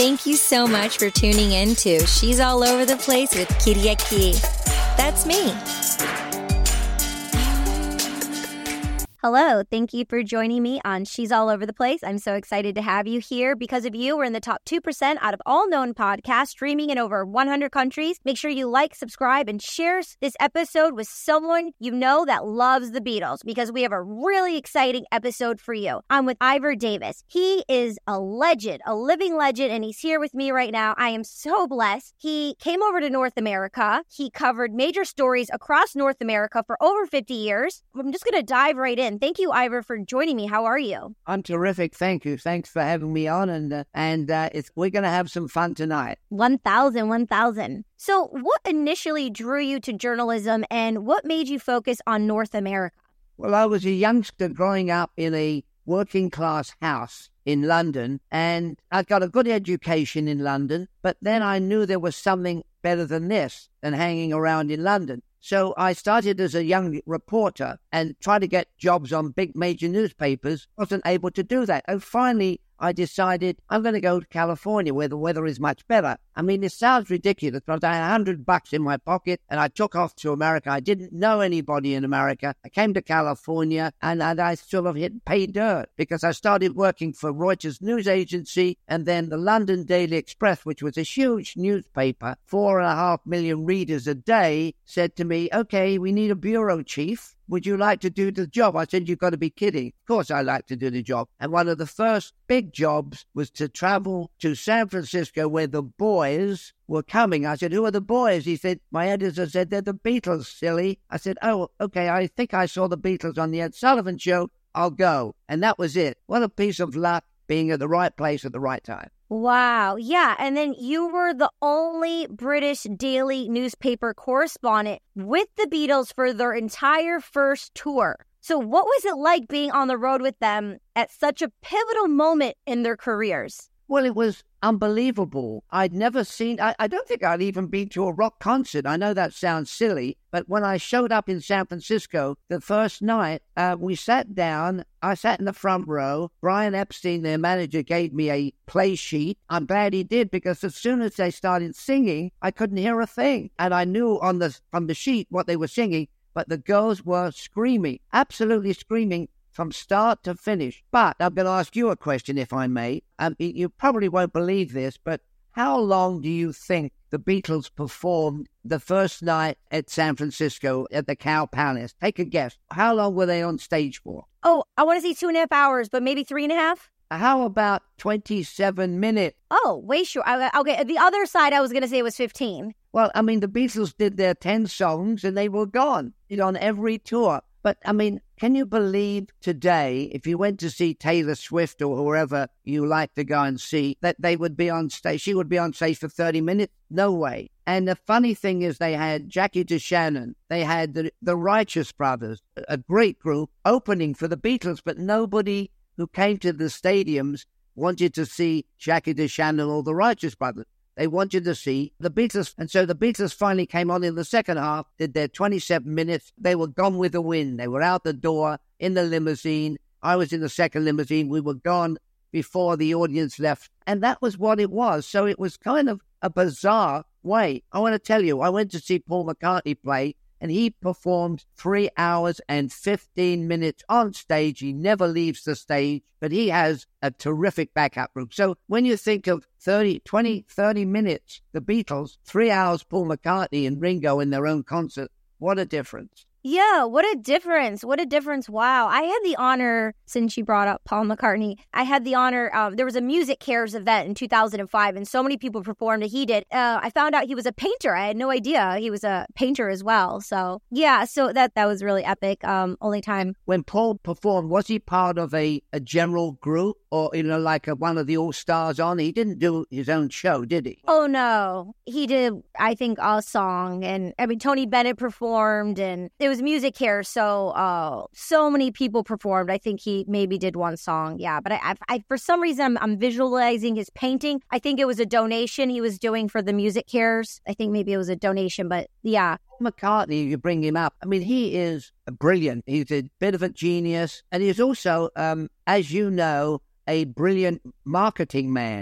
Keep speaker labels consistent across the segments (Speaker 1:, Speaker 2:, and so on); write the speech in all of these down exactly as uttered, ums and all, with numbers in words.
Speaker 1: Thank you so much for tuning in to She's All Over the Place with Kyriaki. That's me. Hello, thank you for joining me on She's All Over the Place. I'm so excited to have you here. Because of you, we're in the top two percent out of all known podcasts, streaming in over one hundred countries. Make sure you like, subscribe, and share this episode with someone you know that loves the Beatles, because we have a really exciting episode for you. I'm with Ivor Davis. He is a legend, a living legend, and he's here with me right now. I am so blessed. He came over to North America. He covered major stories across North America for over fifty years. I'm just going to dive right in. Thank you, Ivor, for joining me. How are you?
Speaker 2: I'm terrific. Thank you. Thanks for having me on. And uh, and uh, it's, we're going to have some fun tonight.
Speaker 1: one thousand, one thousand. So what initially drew you to journalism, and what made you focus on North America?
Speaker 2: Well, I was a youngster growing up in a working class house in London, and I got a good education in London, but then I knew there was something better than this, than hanging around in London. So I started as a young reporter and tried to get jobs on big major newspapers. Wasn't able to do that. And finally, I decided I'm going to go to California where the weather is much better. I mean, it sounds ridiculous, but I had a hundred bucks in my pocket and I took off to America. I didn't know anybody in America. I came to California and, and I sort of hit pay dirt because I started working for Reuters news agency and then the London Daily Express, which was a huge newspaper, four and a half million readers a day, said to me, okay, we need a bureau chief. Would you like to do the job? I said, you've got to be kidding. Of course I like to do the job. And one of the first big jobs was to travel to San Francisco where the boys were coming. I said, who are the boys? He said, my editor said, they're the Beatles, silly. I said, oh, okay, I think I saw the Beatles on the Ed Sullivan Show. I'll go. And that was it. What a piece of luck being at the right place at the right time.
Speaker 1: Wow. Yeah. And then you were the only British daily newspaper correspondent with the Beatles for their entire first tour. So what was it like being on the road with them at such a pivotal moment in their careers?
Speaker 2: Well, it was unbelievable. I'd never seen, I, I don't think I'd even been to a rock concert. I know that sounds silly, but when I showed up in San Francisco the first night, uh, we sat down. I sat in the front row. Brian Epstein, their manager, gave me a play sheet. I'm glad he did because as soon as they started singing, I couldn't hear a thing. And I knew on the, on the sheet what they were singing, but the girls were screaming, absolutely screaming, from start to finish. But I'm going to ask you a question, if I may. Um, you probably won't believe this, but how long do you think the Beatles performed the first night at San Francisco at the Cow Palace? Take a guess. How long were they on stage for?
Speaker 1: Oh, I want to say two and a half hours, but maybe three and a half?
Speaker 2: How about twenty-seven minutes?
Speaker 1: Oh, way short. Okay, the other side I was going to say was fifteen.
Speaker 2: Well, I mean, the Beatles did their ten songs and they were gone on every tour. But, I mean, can you believe today, if you went to see Taylor Swift or whoever you like to go and see, that they would be on stage, she would be on stage for thirty minutes? No way. And the funny thing is they had Jackie DeShannon, they had the, the Righteous Brothers, a great group, opening for the Beatles, but nobody who came to the stadiums wanted to see Jackie DeShannon or the Righteous Brothers. They wanted to see the Beatles. And so the Beatles finally came on in the second half, did their twenty-seven minutes. They were gone with the wind. They were out the door in the limousine. I was in the second limousine. We were gone before the audience left. And that was what it was. So it was kind of a bizarre way. I want to tell you, I went to see Paul McCartney play, and he performed three hours and fifteen minutes on stage. He never leaves the stage, but he has a terrific backup group. So when you think of thirty, twenty, thirty minutes, the Beatles, three hours Paul McCartney and Ringo in their own concert, what a difference.
Speaker 1: Yeah, what a difference. What a difference. Wow. I had the honor, since you brought up Paul McCartney, I had the honor, um, there was a Music Cares event in two thousand five, and so many people performed that he did. Uh, I found out he was a painter. I had no idea he was a painter as well. So, yeah, so that, that was really epic. Um, only time.
Speaker 2: When Paul performed, was he part of a, a general group or, you know, like a, one of the All-Stars on? He didn't do his own show, did he?
Speaker 1: Oh, no. He did, I think, a song. And, I mean, Tony Bennett performed, and it was Music here, so uh, so many people performed. I think he maybe did one song, yeah. But I, I, I for some reason, I'm, I'm visualizing his painting. I think it was a donation he was doing for the Music Cares. I think maybe it was a donation, but yeah.
Speaker 2: McCartney, you bring him up. I mean, he is brilliant. He's a bit of a genius, and he's also, um, as you know, a brilliant marketing man.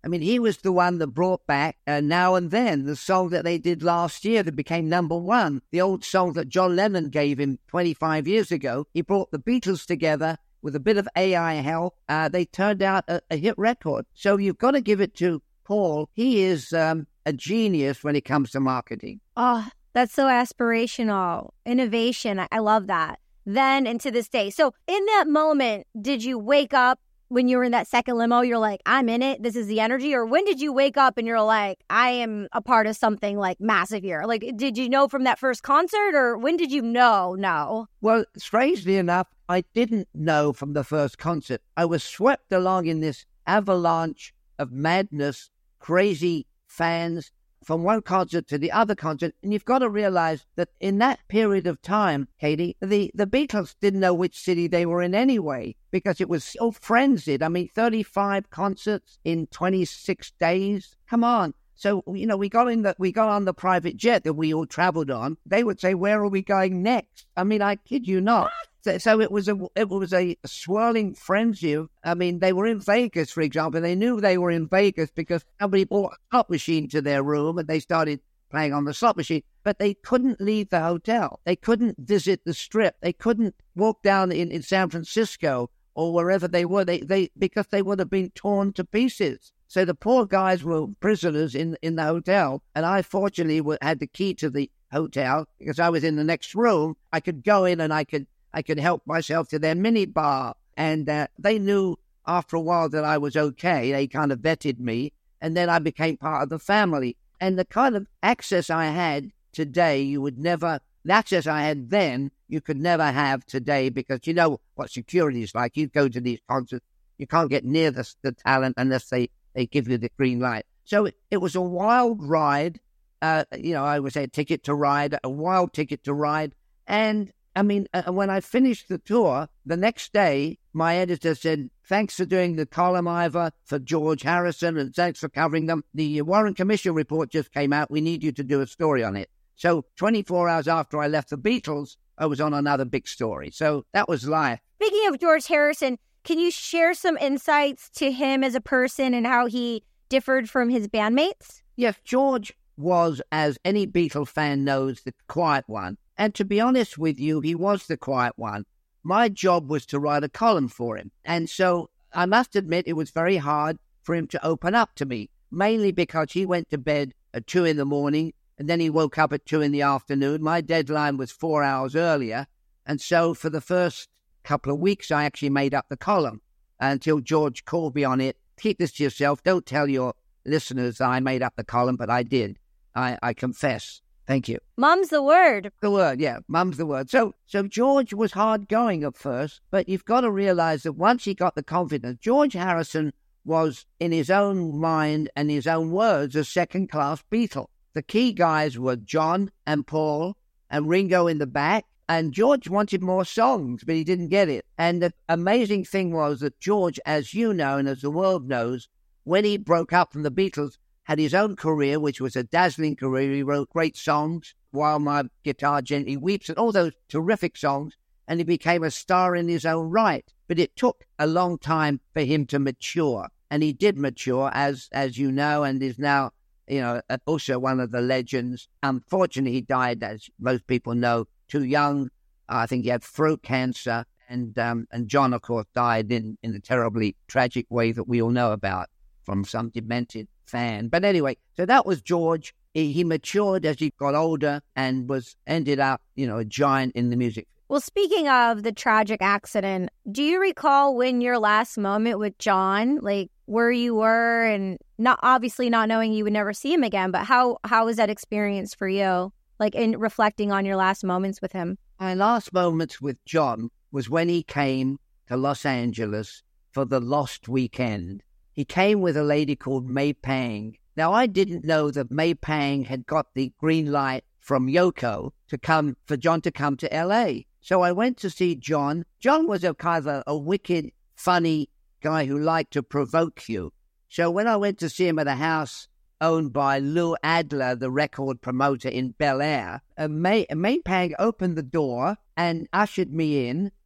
Speaker 2: I mean, he was the one that brought back uh, Now and Then, the song that they did last year that became number one, the old song that John Lennon gave him twenty-five years ago. He brought the Beatles together with a bit of A I help. Uh, they turned out a, a hit record. So you've got to give it to Paul. He is um, a genius when it comes to marketing.
Speaker 1: Oh, that's so aspirational. Innovation. I, I love that. Then and to this day. So in that moment, did you wake up when you were in that second limo? You're like, I'm in it. This is the energy. Or when did you wake up and you're like, I am a part of something like massive here? Like, did you know from that first concert, or when did you know? No.
Speaker 2: Well, strangely enough, I didn't know from the first concert. I was swept along in this avalanche of madness, crazy fans, from one concert to the other concert. And you've got to realize that in that period of time, Katie, the, the Beatles didn't know which city they were in anyway, because it was so frenzied. I mean, thirty-five concerts in twenty-six days. Come on. So, you know, we got in the, we got on the private jet that we all traveled on. They would say, where are we going next? I mean, I kid you not. So, so it was a it was a swirling frenzy. I mean, they were in Vegas, for example. They knew they were in Vegas because somebody brought a slot machine to their room and they started playing on the slot machine. But they couldn't leave the hotel. They couldn't visit the Strip. They couldn't walk down in, in San Francisco or wherever they were. They they because they would have been torn to pieces. So the poor guys were prisoners in in the hotel, and I fortunately had the key to the hotel because I was in the next room. I could go in and I could. I could help myself to their mini bar. And uh, they knew after a while that I was okay. They kind of vetted me. And then I became part of the family. And the kind of access I had today, you would never, the access I had then, you could never have today, because you know what security is like. You go to these concerts, you can't get near the, the talent unless they, they give you the green light. So it, it was a wild ride. Uh, you know, I would say a ticket to ride, a wild ticket to ride. And I mean, uh, when I finished the tour, the next day, my editor said, thanks for doing the column, Ivor, for George Harrison, and thanks for covering them. The Warren Commission report just came out. We need you to do a story on it. So twenty-four hours after I left the Beatles, I was on another big story. So that was life.
Speaker 1: Speaking of George Harrison, can you share some insights to him as a person and how he differed from his bandmates?
Speaker 2: Yes, George was, as any Beatle fan knows, the quiet one. And to be honest with you, he was the quiet one. My job was to write a column for him. And so I must admit it was very hard for him to open up to me, mainly because he went to bed at two in the morning and then he woke up at two in the afternoon. My deadline was four hours earlier. And so for the first couple of weeks, I actually made up the column until George called me on it. Keep this to yourself. Don't tell your listeners I made up the column, but I did. I, I confess. Thank you.
Speaker 1: Mum's the word.
Speaker 2: The word, yeah. Mum's the word. So so George was hard going at first, but you've got to realize that once he got the confidence, George Harrison was, in his own mind and his own words, a second-class Beatle. The key guys were John and Paul and Ringo in the back, and George wanted more songs, but he didn't get it. And the amazing thing was that George, as you know and as the world knows, when he broke up from the Beatles, had his own career, which was a dazzling career. He wrote great songs, While My Guitar Gently Weeps, and all those terrific songs, and he became a star in his own right. But it took a long time for him to mature, and he did mature, as as you know, and is now, you know, also one of the legends. Unfortunately, he died, as most people know, too young. I think he had throat cancer, and um, and John, of course, died in, in a terribly tragic way that we all know about from some demented fan. But anyway, so that was George. He, he matured as he got older and was ended up, you know, a giant in the music.
Speaker 1: Well, speaking of the tragic accident, do you recall when your last moment with John, like where you were, and not obviously not knowing you would never see him again, but how how was that experience for you, like in reflecting on your last moments with him?
Speaker 2: My last moments with John was when he came to Los Angeles for the Lost Weekend. He came with a lady called May Pang. Now, I didn't know that May Pang had got the green light from Yoko to come, for John to come to L A. So I went to see John. John was a kind of a, a wicked, funny guy who liked to provoke you. So when I went to see him at a house owned by Lou Adler, the record promoter in Bel Air, uh, May, May Pang opened the door and ushered me in.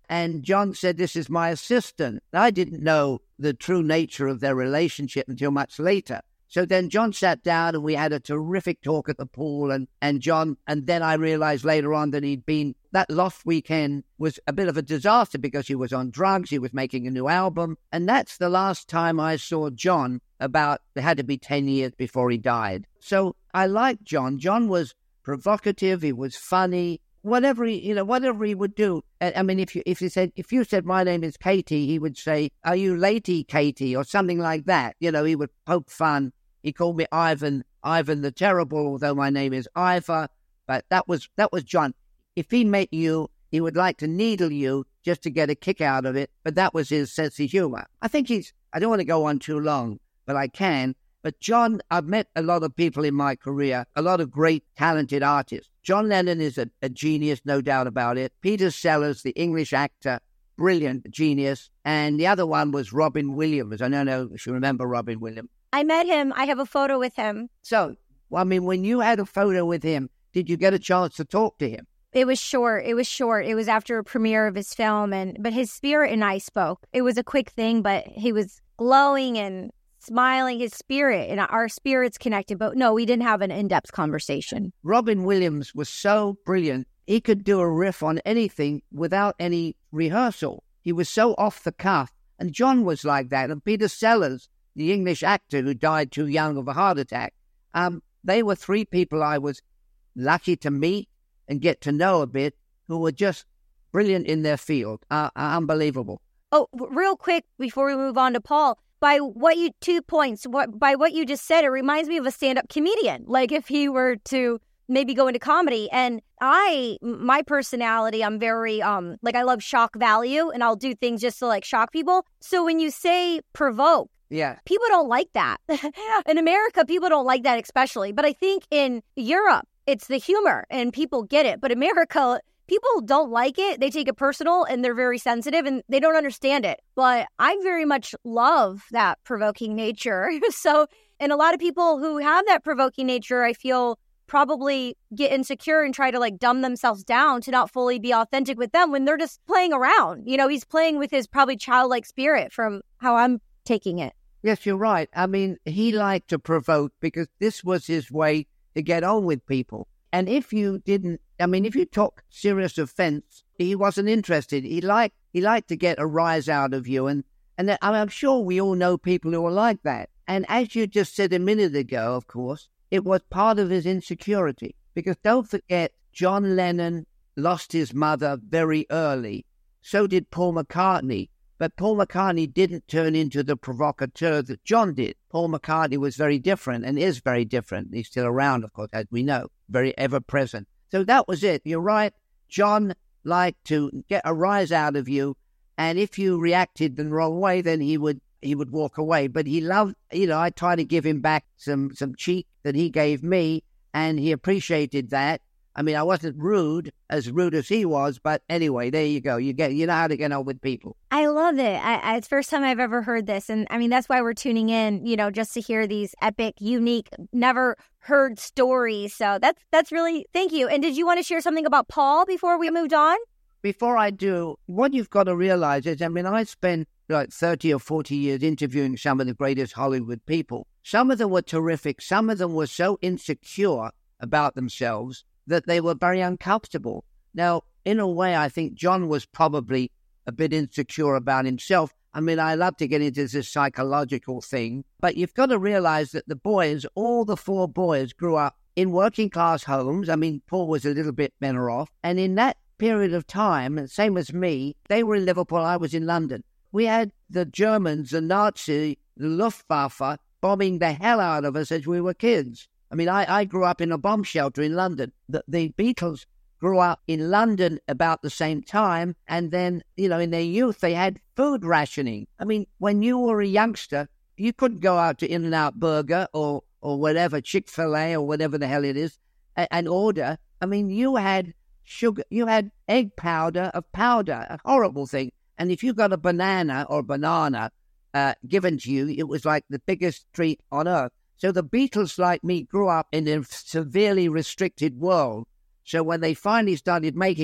Speaker 2: And John said, this is my assistant. I didn't know the true nature of their relationship until much later. So then John sat down and we had a terrific talk at the pool. And, and John, and then I realized later on that he'd been, that lost weekend was a bit of a disaster because he was on drugs. He was making a new album. And that's the last time I saw John. About, it had to be ten years before he died. So I liked John. John was provocative. He was funny. Whatever he, you know, whatever he would do. I mean, if you if he said, if you said, my name is Katie, he would say, are you Lady Katie, or something like that. You know, he would poke fun. He called me Ivan, Ivan the Terrible, although my name is Ivor. But that was that was John. If he met you, he would like to needle you just to get a kick out of it. But that was his sense of humor. I think he's. I don't want to go on too long, but I can. But John, I've met a lot of people in my career, a lot of great, talented artists. John Lennon is a, a genius, no doubt about it. Peter Sellers, the English actor, brilliant genius. And the other one was Robin Williams. I don't know if you remember Robin Williams.
Speaker 1: I met him. I have a photo with him.
Speaker 2: So, well, I mean, when you had a photo with him, did you get a chance to talk to him?
Speaker 1: It was short. It was short. It was after a premiere of his film, and but his spirit and I spoke. It was a quick thing, but he was glowing and smiling, his spirit, and our spirits connected. But no, we didn't have an in-depth conversation.
Speaker 2: Robin Williams was so brilliant. He could do a riff on anything without any rehearsal. He was so off the cuff. And John was like that. And Peter Sellers, the English actor who died too young of a heart attack, um, they were three people I was lucky to meet and get to know a bit, who were just brilliant in their field. Uh, uh, unbelievable.
Speaker 1: Oh, real quick, before we move on to Paul, by what you, two points, what by what you just said, it reminds me of a stand-up comedian. Like if he were to maybe go into comedy. And I, my personality, I'm very, um, like I love shock value, and I'll do things just to like shock people. So when you say provoke,
Speaker 2: yeah,
Speaker 1: people don't like that. In America, people don't like that especially. But I think in Europe, it's the humor and people get it. But America, people don't like it. They take it personal and they're very sensitive and they don't understand it. But I very much love that provoking nature. So, and a lot of people who have that provoking nature, I feel probably get insecure and try to like dumb themselves down to not fully be authentic with them when they're just playing around. You know, he's playing with his probably childlike spirit from how I'm taking it.
Speaker 2: Yes, you're right. I mean, he liked to provoke because this was his way to get on with people. And if you didn't, I mean, if you took serious offense, he wasn't interested. He liked he liked to get a rise out of you. And, and then, I'm sure we all know people who are like that. And as you just said a minute ago, of course, it was part of his insecurity. Because don't forget, John Lennon lost his mother very early. So did Paul McCartney. But Paul McCartney didn't turn into the provocateur that John did. Paul McCartney was very different and is very different. He's still around, of course, as we know, very ever-present. So that was it. You're right. John liked to get a rise out of you, and if you reacted the wrong way, then he would he would walk away. But he loved, you know, I tried to give him back some, some cheek that he gave me, and he appreciated that. I mean, I wasn't rude, as rude as he was, but anyway, there you go. You get, you know how to get on with people.
Speaker 1: I love it. I, I, it's the first time I've ever heard this. And I mean, that's why we're tuning in, you know, just to hear these epic, unique, never heard stories. So that's, that's really, thank you. And did you want to share something about Paul before we moved on?
Speaker 2: Before I do, what you've got to realize is, I mean, I spent like thirty or forty years interviewing some of the greatest Hollywood people. Some of them were terrific. Some of them were so insecure about themselves that they were very uncomfortable. Now, in a way, I think John was probably a bit insecure about himself. I mean, I love to get into this psychological thing, but you've got to realize that the boys, all the four boys, grew up in working class homes. I mean, Paul was a little bit better off. And in that period of time, same as me, they were in Liverpool, I was in London. We had the Germans, the Nazi, the Luftwaffe bombing the hell out of us as we were kids. I mean, I, I grew up in a bomb shelter in London. The, the Beatles grew up in London about the same time. And then, you know, in their youth, they had food rationing. I mean, when you were a youngster, you couldn't go out to In-N-Out Burger or, or whatever, Chick-fil-A or whatever the hell it is, and, and order. I mean, you had sugar, you had egg powder of powder, a horrible thing. And if you got a banana or banana uh, given to you, it was like the biggest treat on earth. So the Beatles, like me, grew up in a severely restricted world. So when they finally started making it,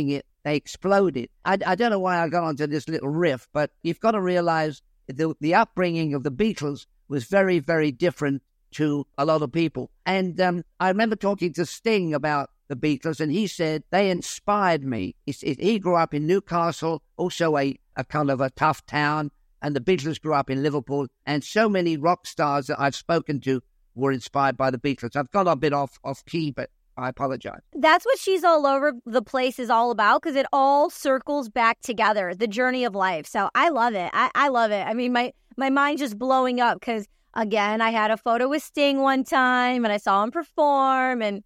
Speaker 2: they exploded. I, I don't know why I got onto this little riff, but you've got to realize the, the upbringing of the Beatles was very, very different to a lot of people. And um, I remember talking to Sting about the Beatles, and he said they inspired me. He, he grew up in Newcastle, also a, a kind of a tough town, and the Beatles grew up in Liverpool, and so many rock stars that I've spoken to were inspired by the Beatles. I've gone a bit off, off key, but I apologize.
Speaker 1: That's what She's All Over the Place is all about, because it all circles back together, the journey of life. So I love it. I, I love it. I mean, my, my mind's just blowing up because, again, I had a photo with Sting one time, and I saw him perform, and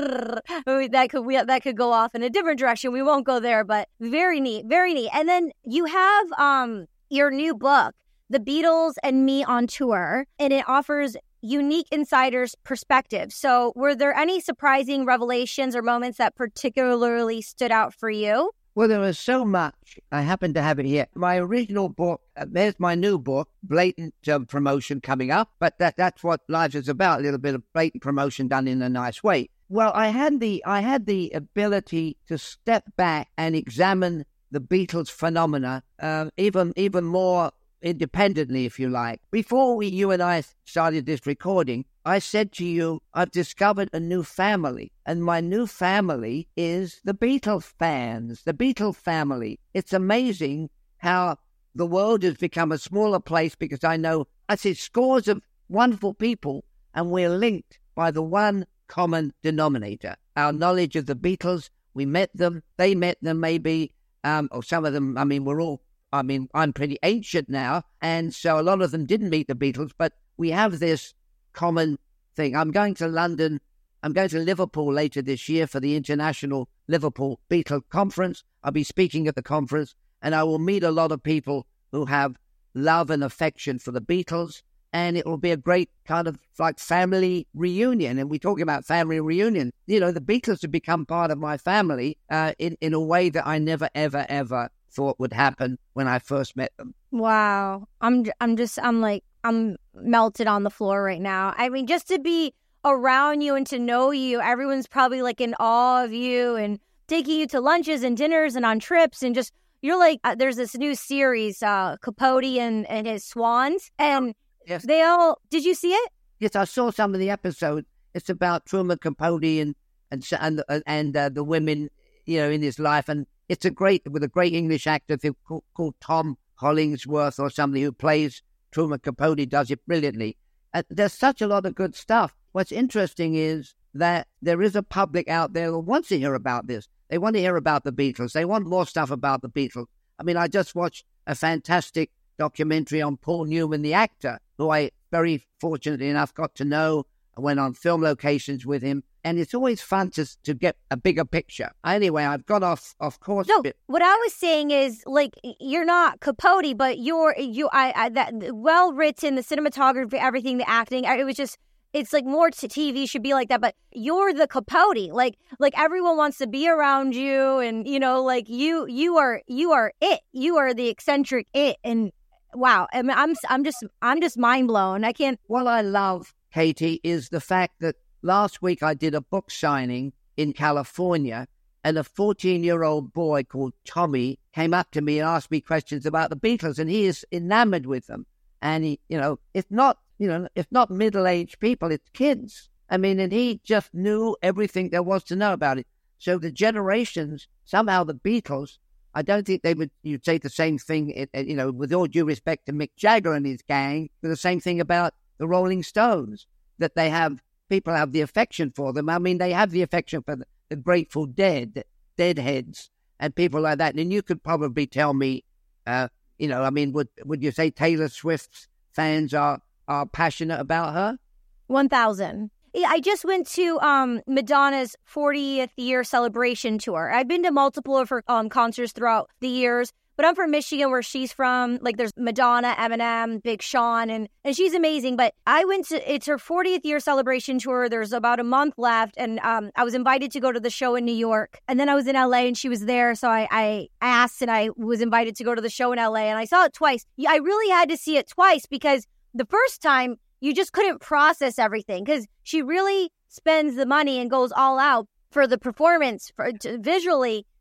Speaker 1: that could we, that could go off in a different direction. We won't go there, but very neat, very neat. And then you have um your new book, The Beatles and Me on Tour, and it offers unique insider's perspective. So were there any surprising revelations or moments that particularly stood out for you?
Speaker 2: Well, there was so much. I happen to have it here. My original book, uh, there's my new book, blatant um, promotion coming up, but that that's what life is about, a little bit of blatant promotion done in a nice way. Well, I had the I had the ability to step back and examine the Beatles phenomena uh, even even more independently, if you like. Before we, you and I started this recording, I said to you, I've discovered a new family, and my new family is the Beatles fans, the Beatles family. It's amazing how the world has become a smaller place, because I know, I see scores of wonderful people, and we're linked by the one common denominator, our knowledge of the Beatles. We met them, they met them maybe, um, or some of them, I mean, we're all I mean, I'm pretty ancient now, and so a lot of them didn't meet the Beatles, but we have this common thing. I'm going to London, I'm going to Liverpool later this year for the International Liverpool Beatle Conference. I'll be speaking at the conference, and I will meet a lot of people who have love and affection for the Beatles, and it will be a great kind of like family reunion. And we're talking about family reunion. You know, the Beatles have become part of my family uh, in, in a way that I never, ever, ever thought would happen when I first met them.
Speaker 1: Wow. I'm I'm just, I'm like, I'm melted on the floor right now. I mean, just to be around you and to know you, everyone's probably like in awe of you and taking you to lunches and dinners and on trips, and just, you're like, uh, there's this new series, uh, Capote and, and his Swans, and
Speaker 2: yes. They
Speaker 1: all, did you see it?
Speaker 2: Yes, I saw some of the episodes. It's about Truman Capote and and and, and uh, the women, you know, in his life, and it's a great, with a great English actor called, called Tom Hollingsworth or somebody who plays Truman Capote, does it brilliantly. Uh, there's such a lot of good stuff. What's interesting is that there is a public out there who wants to hear about this. They want to hear about the Beatles. They want more stuff about the Beatles. I mean, I just watched a fantastic documentary on Paul Newman, the actor, who I very fortunately enough got to know. I went on film locations with him. And it's always fun to to get a bigger picture. Anyway, I've got off off course.
Speaker 1: No,
Speaker 2: a bit.
Speaker 1: What I was saying is, like, you're not Capote, but you're you. I, I that well written, the cinematography, everything, the acting. It was just, it's like more to T V should be like that. But you're the Capote. Like like everyone wants to be around you, and you know, like you you are you are it. You are the eccentric it. And wow, I mean, I'm I'm just I'm just mind blown. I can't.
Speaker 2: What I love, Katie, is the fact that last week I did a book signing in California, and a fourteen-year-old boy called Tommy came up to me and asked me questions about the Beatles, and he is enamored with them. And he, you know, it's not, you know, it's not middle-aged people, it's kids. I mean, and he just knew everything there was to know about it. So the generations, somehow the Beatles, I don't think they would, you'd say the same thing, you know, with all due respect to Mick Jagger and his gang, but the same thing about the Rolling Stones, that they have, people have the affection for them. I mean, they have the affection for the, the Grateful Dead, Deadheads, and people like that. And you could probably tell me, uh, you know, I mean, would would you say Taylor Swift's fans are, are passionate about her?
Speaker 1: one thousand. Yeah, I just went to um, Madonna's fortieth year celebration tour. I've been to multiple of her um, concerts throughout the years. But I'm from Michigan, where she's from. Like, there's Madonna, Eminem, Big Sean, and, and she's amazing. But I went to, it's her fortieth year celebration tour. There's about a month left, and um, I was invited to go to the show in New York. And then I was in L A, and she was there, so I, I asked, and I was invited to go to the show in L A, and I saw it twice. I really had to see it twice, because the first time, you just couldn't process everything, because she really spends the money and goes all out for the performance, for to, visually.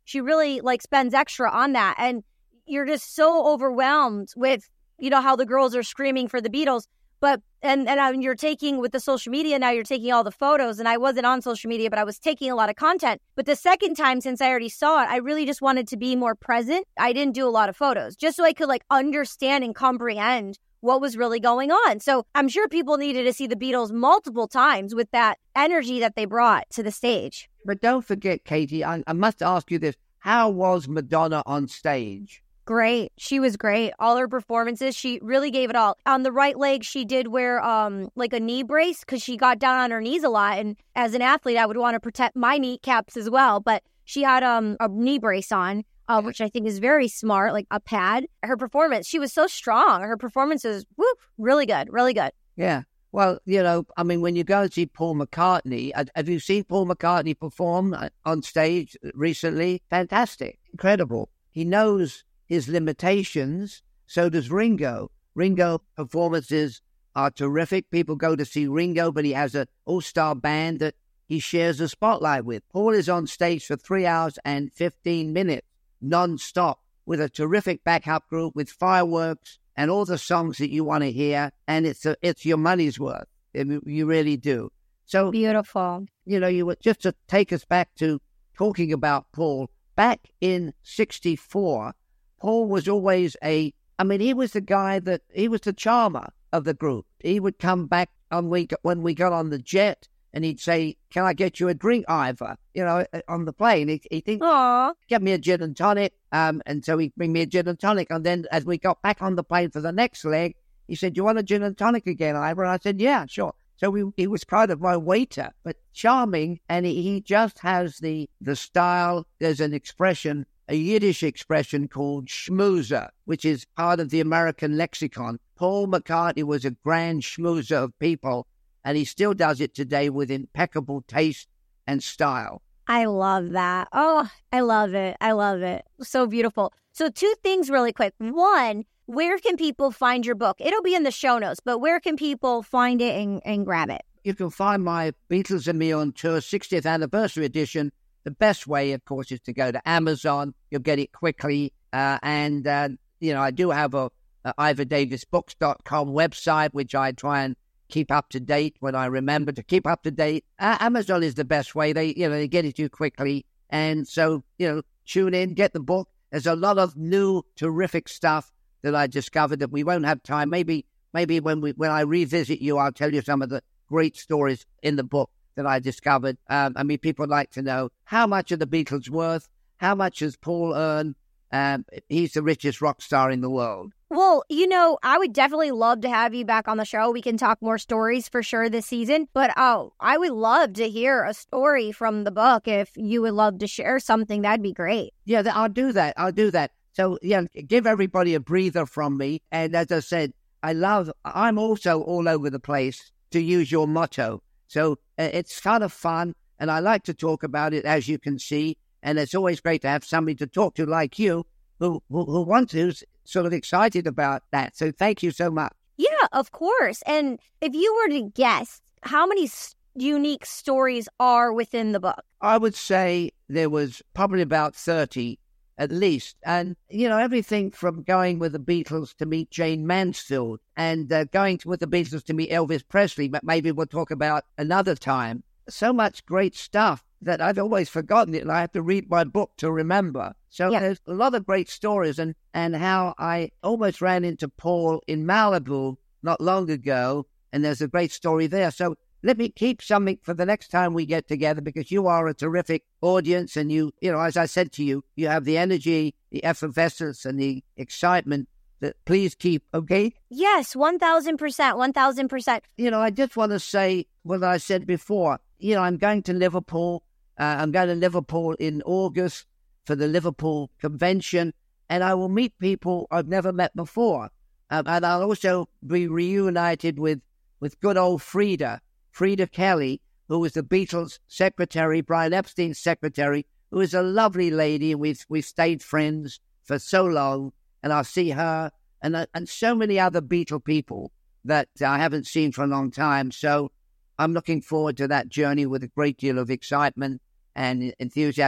Speaker 1: she really like spends extra on that. And you're just so overwhelmed with, you know, how the girls are screaming for the Beatles. But, and, and um, you're taking with the social media now, you're taking all the photos. And I wasn't on social media, but I was taking a lot of content. But the second time, since I already saw it, I really just wanted to be more present. I didn't do a lot of photos just so I could like understand and comprehend what was really going on. So I'm sure people needed to see the Beatles multiple times with that energy that they brought to the stage.
Speaker 2: But don't forget, Katie, I, I must ask you this. How was Madonna on stage?
Speaker 1: Great. She was great. All her performances, she really gave it all. On the right leg, she did wear um like a knee brace because she got down on her knees a lot. And as an athlete, I would want to protect my kneecaps as well. But she had um a knee brace on, uh, which I think is very smart, like a pad. Her performance, she was so strong. Her performance is woo, really good, really good.
Speaker 2: Yeah. Well, you know, I mean, when you go and see Paul McCartney, have you seen Paul McCartney perform on stage recently? Fantastic. Incredible. He knows his limitations, so does Ringo. Ringo performances are terrific. People go to see Ringo, but he has an all-star band that he shares the spotlight with. Paul is on stage for three hours and fifteen minutes, non-stop, with a terrific backup group, with fireworks and all the songs that you want to hear, and it's a, it's your money's worth. You really do. So
Speaker 1: beautiful.
Speaker 2: You know, you just to take us back to talking about Paul, back in sixty-four, Paul was always a, I mean, he was the guy that, he was the charmer of the group. He would come back on we, when we got on the jet and he'd say, can I get you a drink, Ivor? You know, on the plane. He, he'd think,
Speaker 1: Aww.
Speaker 2: Get me a gin and tonic. Um, and so he'd bring me a gin and tonic. And then as we got back on the plane for the next leg, he said, do you want a gin and tonic again, Ivor? And I said, yeah, sure. So we, he was kind of my waiter, but charming. And he, he just has the, the style. There's an expression, a Yiddish expression called schmoozer, which is part of the American lexicon. Paul McCartney was a grand schmoozer of people, and he still does it today with impeccable taste and style.
Speaker 1: I love that. Oh, I love it. I love it. So beautiful. So two things really quick. One, where can people find your book? It'll be in the show notes, but where can people find it and, and grab it?
Speaker 2: You can find my Beatles and Me on Tour sixtieth Anniversary Edition. The best way, of course, is to go to Amazon. You'll get it quickly. Uh, and, uh, you know, I do have a, a ivor davis books dot com website, which I try and keep up to date when I remember to keep up to date. Uh, Amazon is the best way. They, you know, they get it to you quickly. And so, you know, tune in, get the book. There's a lot of new, terrific stuff that I discovered that we won't have time. Maybe, maybe when we, when I revisit you, I'll tell you some of the great stories in the book that I discovered. Um, I mean, people like to know how much are the Beatles worth? How much has Paul earned? Um, he's the richest rock star in the world.
Speaker 1: Well, you know, I would definitely love to have you back on the show. We can talk more stories for sure this season. But oh, I would love to hear a story from the book. If you would love to share something, that'd be great.
Speaker 2: Yeah, I'll do that. I'll do that. So, yeah, give everybody a breather from me. And as I said, I love, I'm also all over the place, to use your motto. So uh, it's kind of fun, and I like to talk about it, as you can see. And it's always great to have somebody to talk to like you who, who, who wants to, who's sort of excited about that. So thank you so much.
Speaker 1: Yeah, of course. And if you were to guess, how many s- unique stories are within the book?
Speaker 2: I would say there was probably about thirty at least. And, you know, everything from going with the Beatles to meet Jane Mansfield and uh, going to, with the Beatles to meet Elvis Presley, but maybe we'll talk about another time. So much great stuff that I've always forgotten it, and I have to read my book to remember. So yeah. There's a lot of great stories, and, and how I almost ran into Paul in Malibu not long ago, and there's a great story there. So let me keep something for the next time we get together, because you are a terrific audience, and you, you know, as I said to you, you have the energy, the effervescence, and the excitement that please keep, okay?
Speaker 1: Yes, one thousand percent, one thousand percent.
Speaker 2: You know, I just want to say what I said before. You know, I'm going to Liverpool. Uh, I'm going to Liverpool in August for the Liverpool Convention, and I will meet people I've never met before. Um, and I'll also be reunited with, with good old Frida, Frida Kelly, who was the Beatles' secretary, Brian Epstein's secretary, who is a lovely lady, and we've, we've stayed friends for so long, and I'll see her and, uh, and so many other Beatle people that I haven't seen for a long time. So I'm looking forward to that journey with a great deal of excitement and enthusiasm.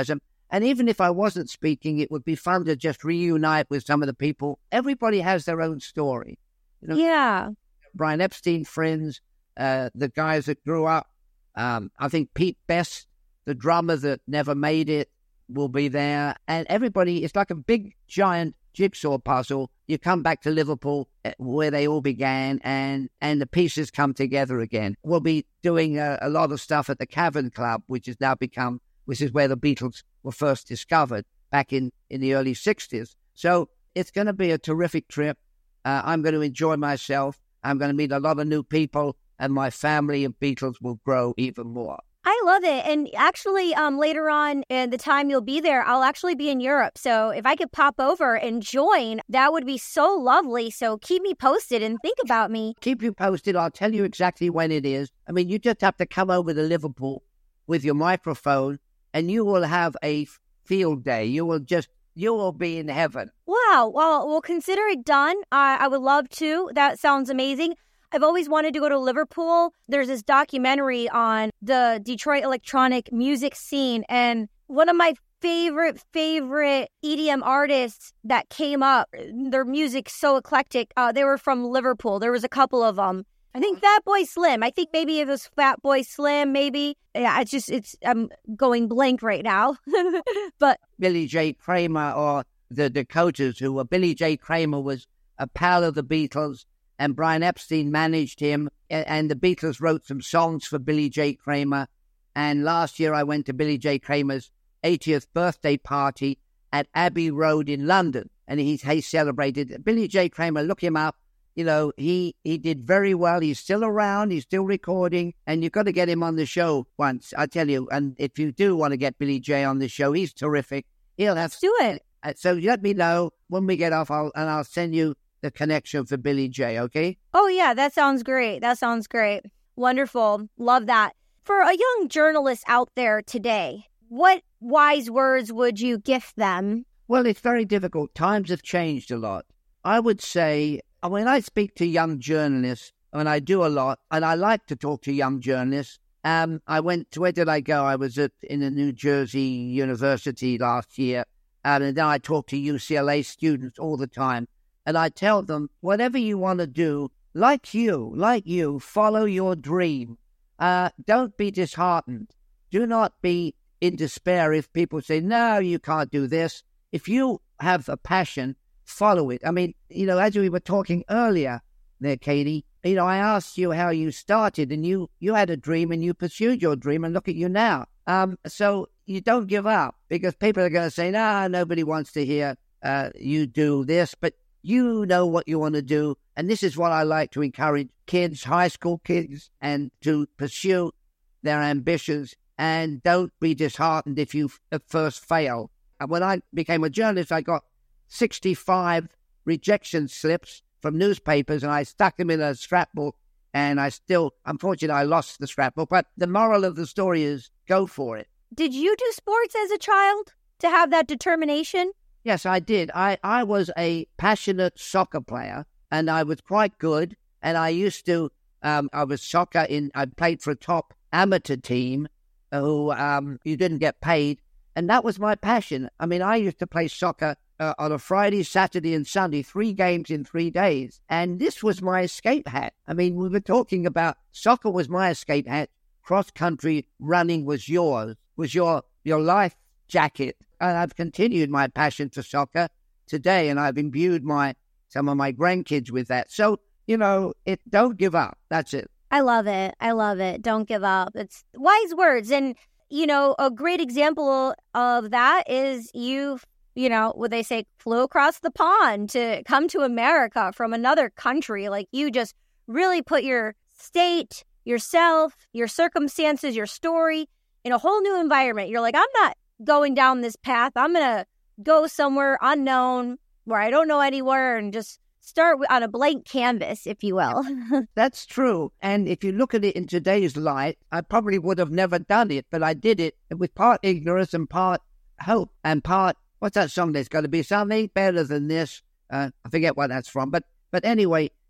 Speaker 2: And even if I wasn't speaking, it would be fun to just reunite with some of the people. Everybody has their own story. You know,
Speaker 1: Yeah.
Speaker 2: Brian Epstein friends, uh, the guys that grew up. Um, I think Pete Best, the drummer that never made it, will be there. And everybody, it's like a big, giant jigsaw puzzle. You come back to Liverpool where they all began, and, and the pieces come together again. We'll be doing a, a lot of stuff at the Cavern Club, which has now become, which is where the Beatles were first discovered back in, in the early sixties. So it's going to be a terrific trip. Uh, I'm going to enjoy myself. I'm going to meet a lot of new people, and my family of Beatles will grow even more.
Speaker 1: I love it. And actually, um, later on in the time you'll be there, I'll actually be in Europe. So if I could pop over and join, that would be so lovely. So keep me posted and think about me.
Speaker 2: Keep you posted. I'll tell you exactly when it is. I mean, you just have to come over to Liverpool with your microphone, and you will have a field day. You will just, you will be in heaven.
Speaker 1: Wow. Well, we'll consider it done. I, I would love to. That sounds amazing. I've always wanted to go to Liverpool. There's this documentary on the Detroit electronic music scene. And one of my favorite, favorite E D M artists that came up, their music's so eclectic. Uh, they were from Liverpool. There was a couple of them. I think Fatboy Slim. I think maybe it was Fatboy Slim, maybe. Yeah, it's just, it's, I'm going blank right now. But
Speaker 2: Billy J. Kramer or the Dakotas, who were, Billy J. Kramer was a pal of the Beatles, and Brian Epstein managed him, and the Beatles wrote some songs for Billy J. Kramer. And last year I went to Billy J. Kramer's eightieth birthday party at Abbey Road in London, and he, he celebrated. Billy J. Kramer, look him up. You know, he, he did very well. He's still around. He's still recording, and you've got to get him on the show once, I tell you. And if you do want to get Billy J. on the show, he's terrific. He'll have
Speaker 1: Let's do it.
Speaker 2: So let me know when we get off, I'll, and I'll send you the connection for Billy J, okay?
Speaker 1: Oh, yeah, that sounds great. That sounds great. Wonderful. Love that. For a young journalist out there today, what wise words would you gift them?
Speaker 2: Well, it's very difficult. Times have changed a lot. I would say, when I speak to young journalists, and I do a lot, and I like to talk to young journalists, um, I went to, where did I go? I was at in a New Jersey University last year, and then I talk to U C L A students all the time. And I tell them, whatever you want to do, like you, like you, follow your dream. Uh, don't be disheartened. Do not be in despair if people say, no, you can't do this. If you have a passion, follow it. I mean, you know, as we were talking earlier there, Katie, you know, I asked you how you started, and you, you had a dream and you pursued your dream, and look at you now. Um, so you don't give up, because people are going to say, nah, nobody wants to hear uh, you do this, but you know what you want to do. And this is what I like to encourage kids, high school kids, and to pursue their ambitions, and don't be disheartened if you at first fail. And when I became a journalist, I got sixty-five rejection slips from newspapers, and I stuck them in a scrapbook, and I still, unfortunately, I lost the scrapbook. But the moral of the story is, go for it.
Speaker 1: Did you do sports as a child to have that determination?
Speaker 2: Yes, I did. I, I was a passionate soccer player, and I was quite good. And I used to, um, I was soccer in, I played for a top amateur team who um, you didn't get paid. And that was my passion. I mean, I used to play soccer uh, on a Friday, Saturday, and Sunday, three games in three days. And this was my escape hat. I mean, we were talking about soccer was my escape hat. Cross-country running was yours, was your, your life jacket. And I've continued my passion for soccer today, and I've imbued my some of my grandkids with that. So, you know, it don't give up. That's it.
Speaker 1: I love it. I love it. Don't give up. It's wise words. And, you know, a great example of that is you, you know, what they say, flew across the pond to come to America from another country. Like, you just really put your state, yourself, your circumstances, your story in a whole new environment. You're like, I'm not going down this path. I'm going to go somewhere unknown where I don't know anywhere and just start on a blank canvas, if you will.
Speaker 2: That's true. And if you look at it in today's light, I probably would have never done it, but I did it with part ignorance and part hope and part, what's that song? There's got to be something better than this. Uh, I forget what that's from. But but anyway,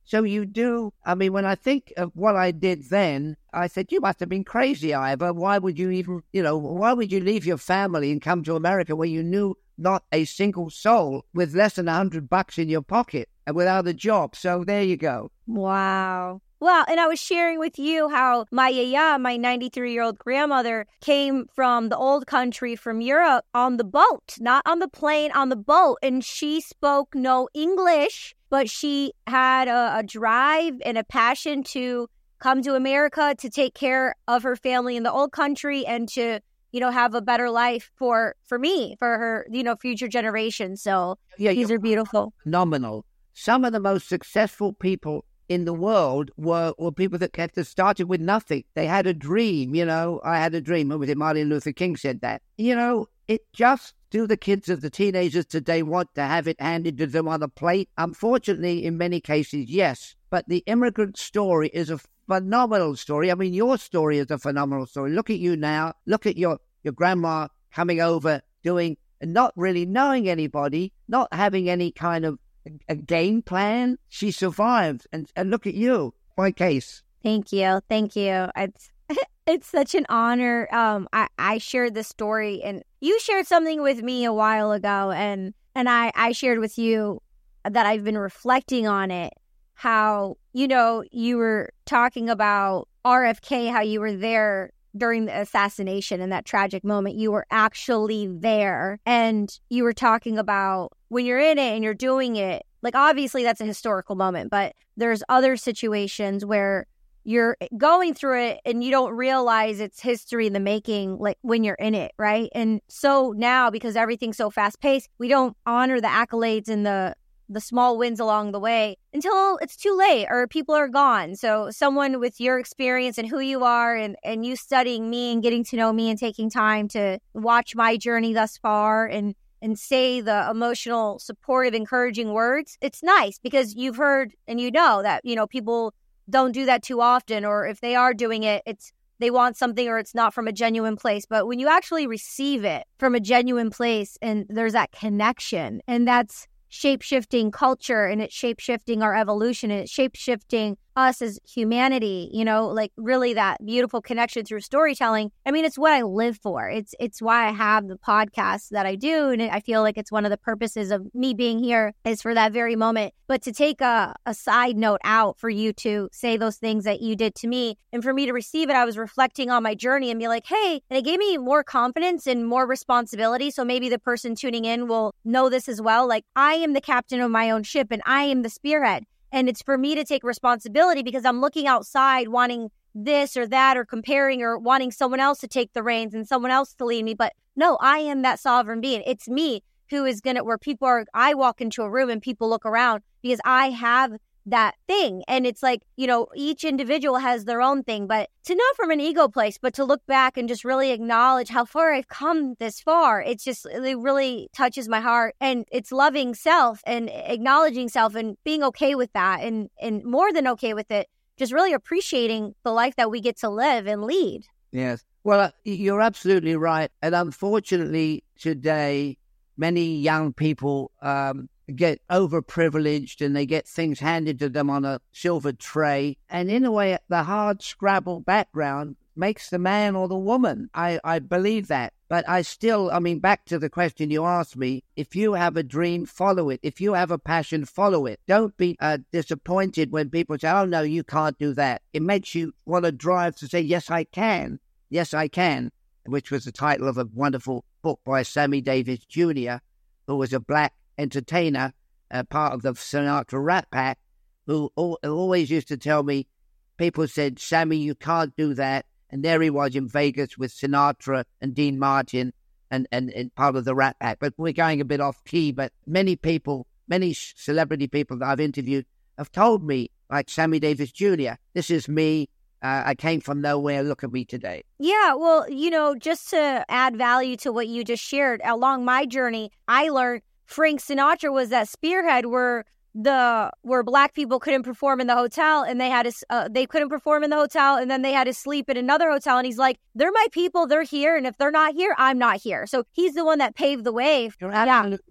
Speaker 2: So you do, I mean, when I think of what I did then, I said, you must have been crazy, Ivor. Why would you even, you know, why would you leave your family and come to America where you knew not a single soul with less than a hundred bucks in your pocket and without a job? So there you go.
Speaker 1: Wow. Well, and I was sharing with you how my yaya, my ninety-three-year-old grandmother, came from the old country, from Europe, on the boat, not on the plane, on the boat. And she spoke no English, but she had a, a drive and a passion to come to America to take care of her family in the old country and to, you know, have a better life for, for me, for her, you know, future generations. So
Speaker 2: yeah,
Speaker 1: these are beautiful.
Speaker 2: Phenomenal. Some of the most successful people in the world were, were people that kept us started with nothing. They had a dream, you know. I had a dream. What was it? Martin Luther King said that. You know, it just, do the kids of the teenagers today want to have it handed to them on a plate? Unfortunately, in many cases, yes. But the immigrant story is a phenomenal story. I mean, your story is a phenomenal story. Look at you now. Look at your, your grandma coming over, doing, and not really knowing anybody, not having any kind of a game plan. She survived, and, and look at you. My case.
Speaker 1: Thank you. Thank you. It's it's such an honor. Um, I, I shared this story, and you shared something with me a while ago, and, and I, I shared with you that I've been reflecting on it, how, you know, you were talking about R F K, how you were there during the assassination and that tragic moment. You were actually there, and you were talking about when you're in it and you're doing it, like, obviously that's a historical moment, but there's other situations where you're going through it and you don't realize it's history in the making, like when you're in it, right? And so now, because everything's so fast paced, we don't honor the accolades and the the small wins along the way until it's too late or people are gone. So someone with your experience and who you are, and, and you studying me and getting to know me and taking time to watch my journey thus far and, and say the emotional, supportive, encouraging words, it's nice because you've heard and you know that, you know, people don't do that too often, or if they are doing it, it's they want something or it's not from a genuine place. But when you actually receive it from a genuine place and there's that connection, and that's shape-shifting culture, and it's shape-shifting our evolution, and it's shape-shifting us as humanity, you know, like really that beautiful connection through storytelling. I mean, it's what I live for. It's it's why I have the podcast that I do. And I feel like it's one of the purposes of me being here is for that very moment. But to take a, a side note out for you to say those things that you did to me and for me to receive it, I was reflecting on my journey and be like, hey, and it gave me more confidence and more responsibility. So maybe the person tuning in will know this as well. Like, I am the captain of my own ship and I am the spearhead. And it's for me to take responsibility because I'm looking outside wanting this or that or comparing or wanting someone else to take the reins and someone else to lead me. But no, I am that sovereign being. It's me who is going to, where people are, I walk into a room and people look around because I have that thing. And it's like, you know, each individual has their own thing, but to not from an ego place, but to look back and just really acknowledge how far I've come this far. It's just, it really touches my heart, and it's loving self and acknowledging self and being okay with that. And, and more than okay with it, just really appreciating the life that we get to live and lead.
Speaker 2: Yes. Well, you're absolutely right. And unfortunately today, many young people, um, get overprivileged and they get things handed to them on a silver tray. And in a way, the hard scrabble background makes the man or the woman. I, I believe that. But I still, I mean, back to the question you asked me, if you have a dream, follow it. If you have a passion, follow it. Don't be uh, disappointed when people say, oh, no, you can't do that. It makes you want to drive to say, yes, I can. Yes, I can, which was the title of a wonderful book by Sammy Davis Junior, who was a black entertainer, uh, part of the Sinatra Rat Pack, who al- always used to tell me, people said, Sammy, you can't do that. And there he was in Vegas with Sinatra and Dean Martin and, and, and part of the Rat Pack. But we're going a bit off key, but many people, many celebrity people that I've interviewed have told me, like Sammy Davis Junior, this is me. Uh, I came from nowhere. Look at me today.
Speaker 1: Yeah, well, you know, just to add value to what you just shared, along my journey, I learned Frank Sinatra was that spearhead where the where black people couldn't perform in the hotel and they had to uh, they couldn't perform in the hotel and then they had to sleep in another hotel, and he's like, they're my people, they're here, and if they're not here, I'm not here. So he's the one that paved the way.
Speaker 2: You're absolutely yeah. right.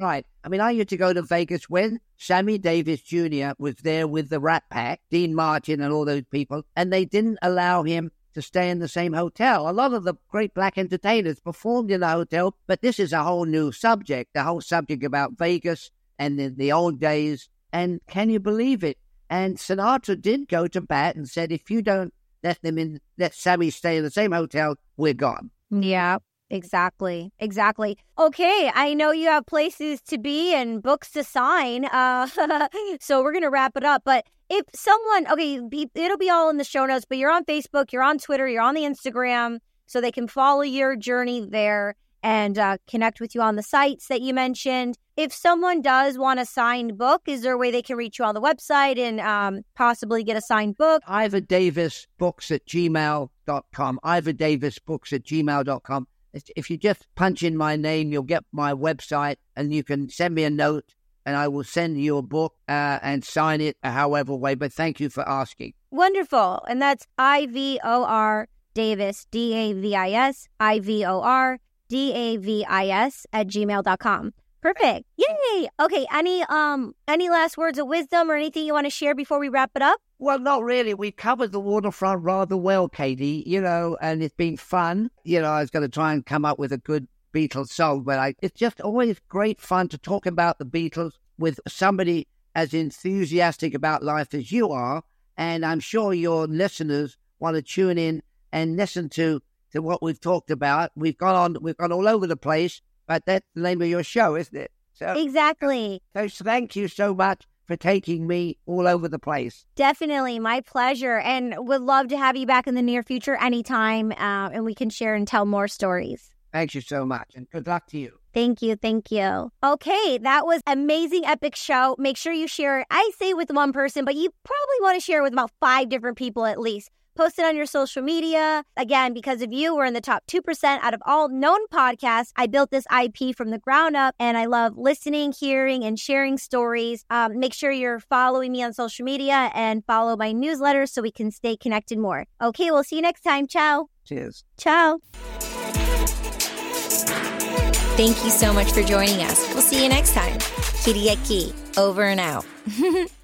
Speaker 2: I mean, I used to go to Vegas when Sammy Davis Junior was there with the Rat Pack, Dean Martin and all those people, and they didn't allow him to stay in the same hotel. A lot of the great black entertainers performed in the hotel, but this is a whole new subject, the whole subject about Vegas and the, the old days. And can you believe it? And Sinatra did go to bat and said, if you don't let them in, let Sammy stay in the same hotel, we're gone.
Speaker 1: Yeah. Exactly. Exactly. Okay. I know you have places to be and books to sign. Uh, so we're going to wrap it up. But if someone, okay, be, it'll be all in the show notes, but you're on Facebook, you're on Twitter, you're on the Instagram, so they can follow your journey there and uh, connect with you on the sites that you mentioned. If someone does want a signed book, is there a way they can reach you on the website and um, possibly get a signed book?
Speaker 2: Ivor Davis Books at gmail dot com. Ivor Davis Books at gmail dot com. If you just punch in my name, you'll get my website, and you can send me a note, and I will send you a book uh, and sign it however way. But thank you for asking.
Speaker 1: Wonderful. And that's I V O R Davis, D A V I S, I V O R D A V I S at gmail dot com. Perfect. Yay. Okay. Any um any last words of wisdom or anything you want to share before we wrap it up?
Speaker 2: Well, not really. We covered the waterfront rather well, Katie, you know, and it's been fun. You know, I was going to try and come up with a good Beatles song, but I, it's just always great fun to talk about the Beatles with somebody as enthusiastic about life as you are. And I'm sure your listeners want to tune in and listen to, to what we've talked about. We've gone on, we've gone all over the place, but that's the name of your show, isn't it? So,
Speaker 1: exactly.
Speaker 2: So thank you so much for taking me all over the place.
Speaker 1: Definitely. My pleasure. And would love to have you back in the near future anytime, uh, and we can share and tell more stories.
Speaker 2: Thank you so much, and good luck to you.
Speaker 1: Thank you. Thank you. Okay, that was amazing, epic show. Make sure you share it. I say with one person, but you probably want to share it with about five different people at least. Post it on your social media. Again, because of you, we're in the top two percent out of all known podcasts. I built this I P from the ground up, and I love listening, hearing, and sharing stories. Um, make sure you're following me on social media and follow my newsletter so we can stay connected more. Okay, we'll see you next time. Ciao.
Speaker 2: Cheers.
Speaker 1: Ciao.
Speaker 3: Thank you so much for joining us. We'll see you next time. Kiriaki, over and out.